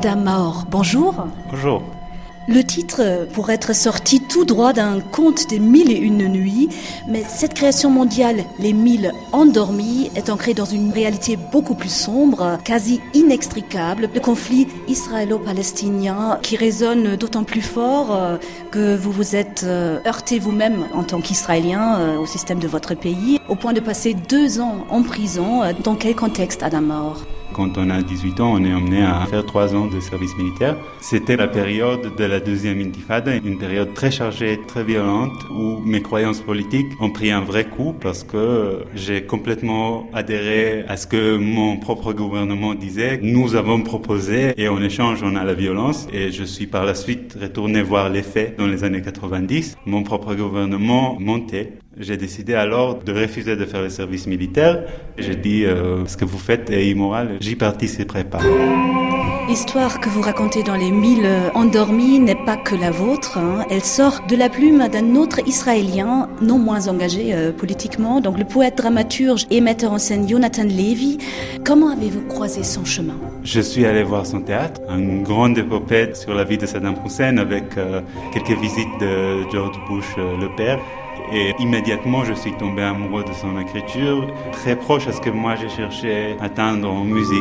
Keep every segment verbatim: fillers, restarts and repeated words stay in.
Adam Maor, bonjour. Bonjour. Le titre pourrait être sorti tout droit d'un conte des mille et une nuits, mais cette création mondiale, les mille endormis, est ancrée dans une réalité beaucoup plus sombre, quasi inextricable, le conflit israélo-palestinien qui résonne d'autant plus fort que vous vous êtes heurté vous-même en tant qu'Israélien au système de votre pays, au point de passer deux ans en prison. Dans quel contexte, Adam Maor ? Quand on a dix-huit ans, on est emmené à faire trois ans de service militaire. C'était la période de la deuxième intifada, une période très chargée, très violente, où mes croyances politiques ont pris un vrai coup parce que j'ai complètement adhéré à ce que mon propre gouvernement disait. Nous avons proposé et en échange, on a la violence. Et je suis par la suite retourné voir les faits dans les années quatre-vingt-dix. Mon propre gouvernement montait. J'ai décidé alors de refuser de faire le service militaire. J'ai dit, euh, ce que vous faites est immoral, j'y participerai pas. L'histoire que vous racontez dans les mille endormis n'est pas que la vôtre. Hein. Elle sort de la plume d'un autre Israélien, non moins engagé euh, politiquement, donc le poète, dramaturge et metteur en scène Jonathan Levy. Comment avez-vous croisé son chemin ? Je suis allé voir son théâtre, une grande épopée sur la vie de Saddam Hussein avec euh, quelques visites de George Bush euh, le père. Et immédiatement, je suis tombé amoureux de son écriture, très proche à ce que moi j'ai cherché à atteindre en musique.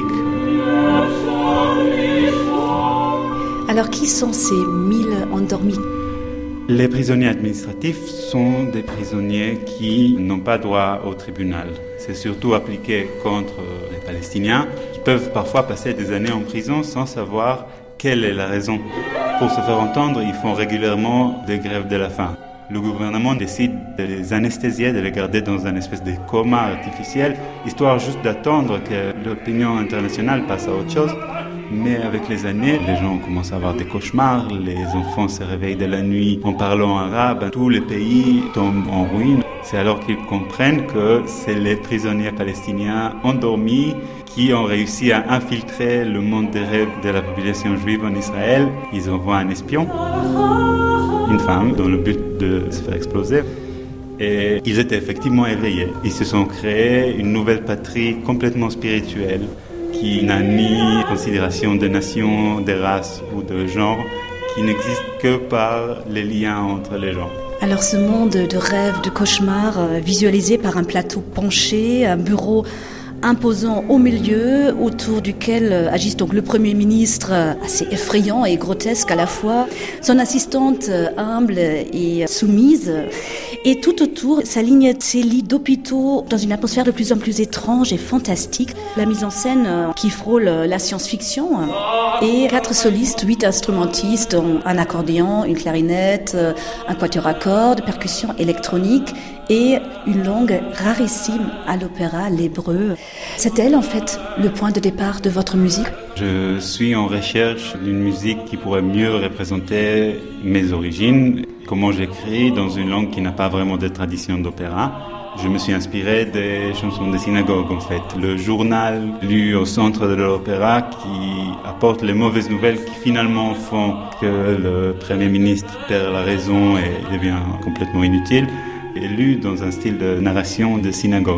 Alors, qui sont ces mille endormis ? Les prisonniers administratifs sont des prisonniers qui n'ont pas droit au tribunal. C'est surtout appliqué contre les Palestiniens, qui peuvent parfois passer des années en prison sans savoir quelle est la raison. Pour se faire entendre, ils font régulièrement des grèves de la faim. Le gouvernement décide de les anesthésier, de les garder dans un espèce de coma artificiel, histoire juste d'attendre que l'opinion internationale passe à autre chose. Mais avec les années, les gens commencent à avoir des cauchemars, les enfants se réveillent de la nuit en parlant arabe, tous les pays tombent en ruine. C'est alors qu'ils comprennent que c'est les prisonniers palestiniens endormis qui ont réussi à infiltrer le monde des rêves de la population juive en Israël. Ils envoient un espion, une femme, dans le but de se faire exploser. Et ils étaient effectivement éveillés. Ils se sont créés une nouvelle patrie complètement spirituelle qui n'a ni considération de nation, de race ou de genre, qui n'existe que par les liens entre les gens. Alors ce monde de rêve, de cauchemar, visualisé par un plateau penché, un bureau imposant au milieu, autour duquel agisse donc le Premier ministre, assez effrayant et grotesque à la fois, son assistante humble et soumise, et tout autour s'alignent ces lits d'hôpitaux dans une atmosphère de plus en plus étrange et fantastique. La mise en scène qui frôle la science-fiction, et quatre solistes, huit instrumentistes, un accordéon, une clarinette, un quatuor à cordes, percussions électroniques et une langue rarissime à l'opéra, l'hébreu. C'est elle, en fait, le point de départ de votre musique ? Je suis en recherche d'une musique qui pourrait mieux représenter mes origines, comment j'écris dans une langue qui n'a pas vraiment de tradition d'opéra. Je me suis inspiré des chansons de synagogue, en fait. Le journal lu au centre de l'opéra qui apporte les mauvaises nouvelles qui finalement font que le Premier ministre perd la raison et devient complètement inutile. Et lu dans un style de narration de synagogue.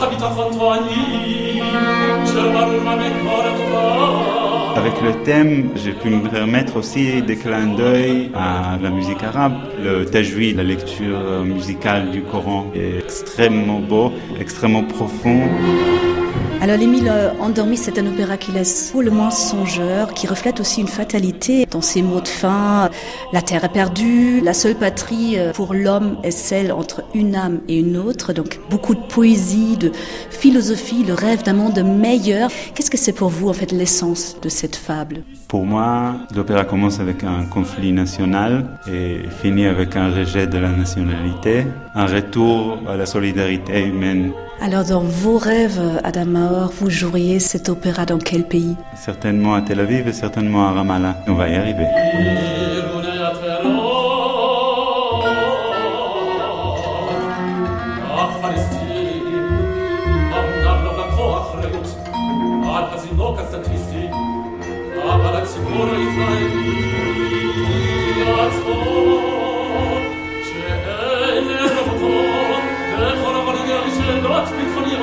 Avec le thème, j'ai pu me permettre aussi des clins d'œil à la musique arabe. Le tajwid, la lecture musicale du Coran, est extrêmement beau, extrêmement profond. Alors, Les Mille endormis, c'est un opéra qui laisse pour le moins songeur, qui reflète aussi une fatalité dans ses mots de fin. La terre est perdue, la seule patrie pour l'homme est celle entre une âme et une autre. Donc, beaucoup de poésie, de philosophie, le rêve d'un monde meilleur. Qu'est-ce que c'est pour vous, en fait, l'essence de cette fable ? Pour moi, l'opéra commence avec un conflit national et finit avec un rejet de la nationalité, un retour à la solidarité humaine. Alors, dans vos rêves, Adam Maor, vous joueriez cet opéra dans quel pays ? Certainement à Tel Aviv et certainement à Ramallah. On va y arriver.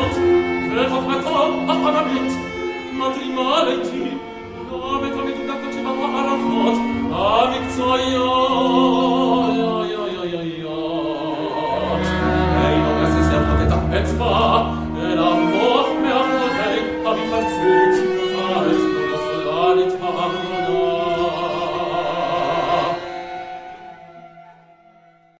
Madri malati, no me come tu da Amen.